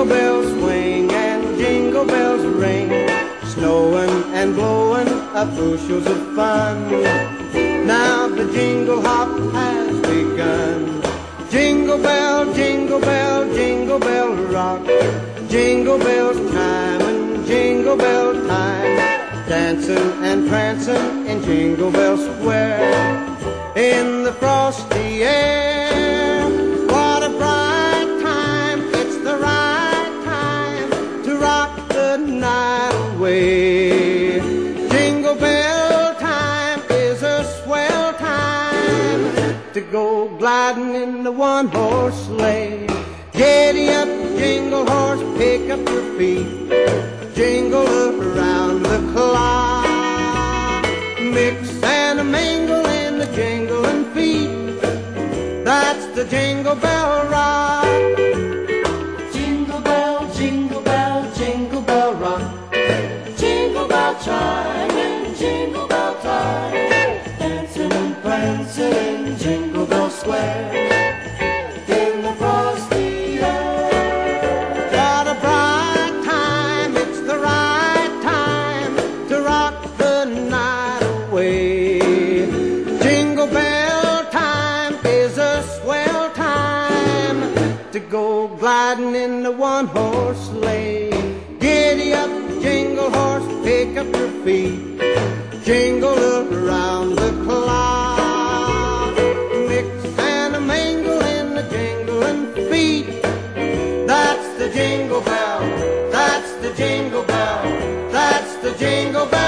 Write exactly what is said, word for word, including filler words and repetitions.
Jingle bells swing and jingle bells ring, snowing and blowing up bushels of fun. Now the jingle hop has begun. Jingle bell, jingle bell, jingle bell rock, jingle bells chime and jingle bell time, dancing and prancing in Jingle Bell Square. In the frosty air, what a bright time, it's the right time to rock the night away. Jingle bell time is a swell time to go gliding in the one-horse sleigh. Giddy up, jingle horse, pick up your feet, jingle around the clock, mix and a mingle in the jingling feet. That's the Jingle Bell Rock. Jingle bell, jingle bell, jingle bell rock, jingle bell chime and jingle bell time, dancing and prancing in Jingle Bell Square. In the frosty air, What a bright time, it's the right time to rock the night away. Jingle bell time is a swell time to go gliding in the one-horse sleigh. Giddy up, jingle horse, pick up your feet, jingle around the clock, mix and a mingle in the jingling feet. That's the jingle bell, that's the jingle bell, that's the jingle bell.